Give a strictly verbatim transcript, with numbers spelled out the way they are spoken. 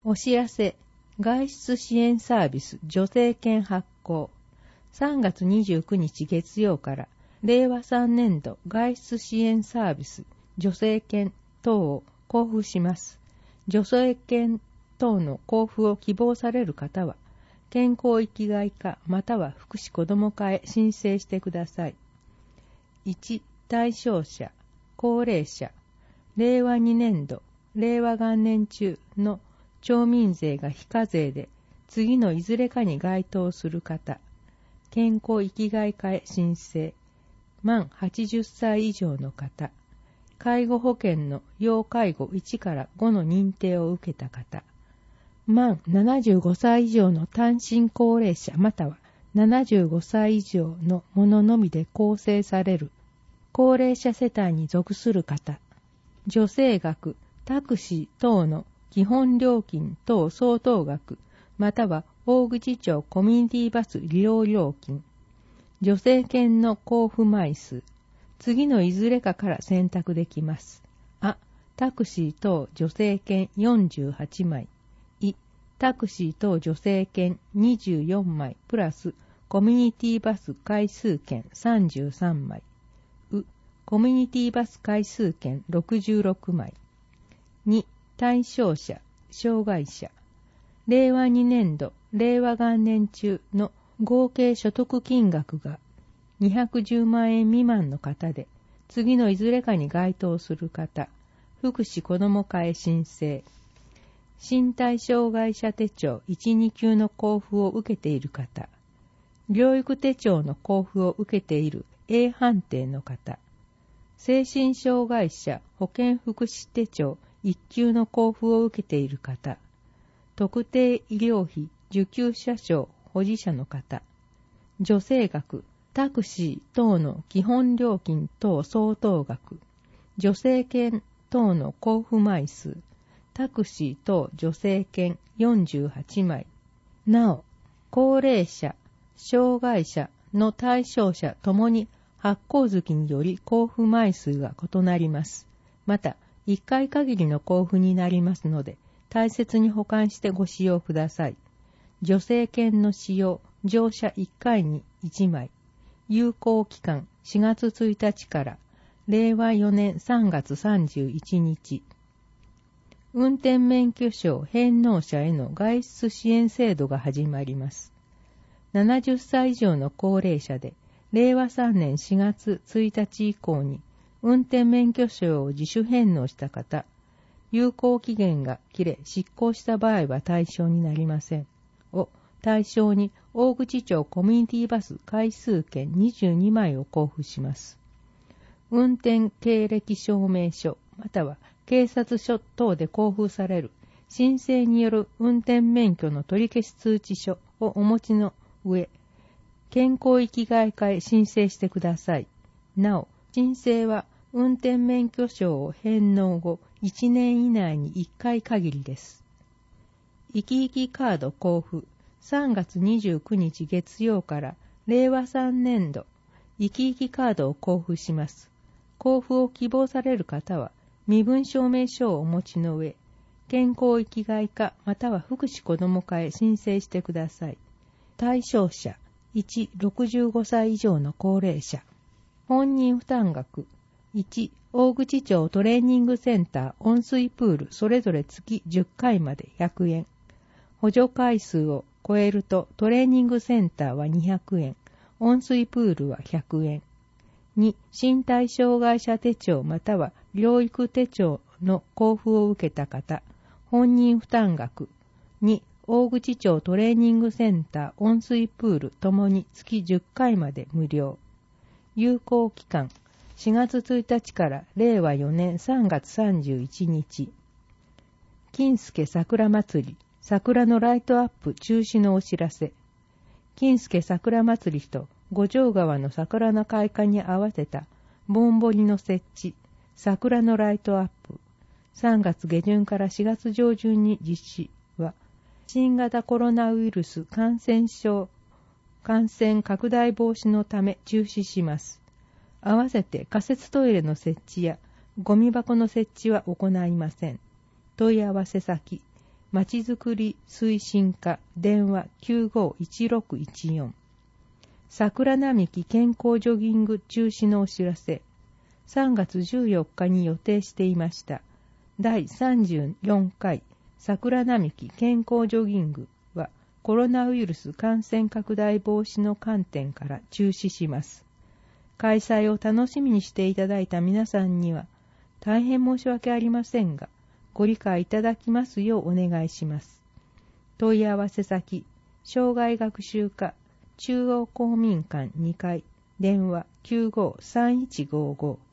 お知らせ、外出支援サービス助成券発行。さんがつにじゅうくにち月曜かられいわさんねんど外出支援サービス助成券等を交付します。助成券等の交付を希望される方は、健康生きがい課または福祉子ども課へ申請してください。いち. 対象者、高齢者、れいわにねんど、れいわ元年中の町民税が非課税で次のいずれかに該当する方、健康生きがい課へ申請、満はちじゅっさい以上の方、介護保険の要介護いちからごの認定を受けた方、満ななじゅうごさい以上の単身高齢者またはななじゅうごさい以上のもののみで構成される高齢者世帯に属する方、助成額、タクシー等の基本料金等相当額または大口町コミュニティバス利用料金、助成券の交付枚数、次のいずれかから選択できます。あ、タクシー等助成券よんじゅうはちまい。い、タクシー等助成券にじゅうよんまいプラスコミュニティバス回数券さんじゅうさんまい。う、コミュニティバス回数券ろくじゅうろくまい。に、対象者、障害者。れいわにねんど、れいわ元年中の合計所得金額がにひゃくじゅうまんえん未満の方で、次のいずれかに該当する方、福祉子ども課へ申請。身体障害者手帳いち、に級の交付を受けている方、療育手帳の交付を受けている A 判定の方、精神障害者保健福祉手帳いっ級の交付を受けている方、特定医療費受給者証保持者の方、助成額、タクシー等の基本料金等相当額、助成券等の交付枚数、タクシー等助成券よんじゅうはちまい。なお、高齢者、障害者の対象者ともに発行月により交付枚数が異なります。また、いっかい限りの交付になりますので、大切に保管してご使用ください。助成券の使用、乗車いっかいにいちまい。有効期間しがつついたちかられいわよねんさんがつさんじゅういちにち。運転免許証返納者への外出支援制度が始まります。ななじゅっさい以上の高齢者で、れいわさんねんしがつついたち以降に運転免許証を自主返納した方、有効期限が切れ失効した場合は対象になりません。を対象に大口町コミュニティバス回数券にじゅうにまいを交付します。運転経歴証明書または警察署等で交付される申請による運転免許の取り消し通知書をお持ちの上、健康生きがい課へ申請してください。なお、申請は運転免許証を返納後いちねん以内にいっかい限りです。いきいきカード交付。さんがつにじゅうくにち月曜かられいわさんねんど、いきいきカードを交付します。交付を希望される方は、身分証明書をお持ちの上、健康生きがい課または福祉子ども課へ申請してください。対象者、いち、ろくじゅうごさい以上の高齢者。本人負担額、いち、大口町トレーニングセンター温水プールそれぞれ月じゅっかいまでひゃくえん。補助回数を超えるとトレーニングセンターはにひゃくえん、温水プールはひゃくえん。に、身体障害者手帳または療育手帳の交付を受けた方、本人負担額。に、大口町トレーニングセンター温水プールともに月じゅっかいまで無料。有効期間しがつついたちかられいわよねんさんがつさんじゅういちにち。金助桜祭り、桜のライトアップ中止のお知らせ。金助桜祭りと五条川の桜の開花に合わせたぼんぼりの設置、桜のライトアップ。さんがつげじゅんからしがつじょうじゅんに実施は、新型コロナウイルス感染症感染拡大防止のため中止します。合わせて仮設トイレの設置やゴミ箱の設置は行いません。問い合わせ先、 まちづくり推進課電話 きゅうごいちろくいちよん。桜並木健康ジョギング中止のお知らせ。さんがつじゅうよっかに予定していましただいさんじゅうよんかい桜並木健康ジョギングはコロナウイルス感染拡大防止の観点から中止します。開催を楽しみにしていただいた皆さんには大変申し訳ありませんが、ご理解いただきますようお願いします。問い合わせ先、生涯学習課中央公民館にかい電話 きゅうごさんいちごご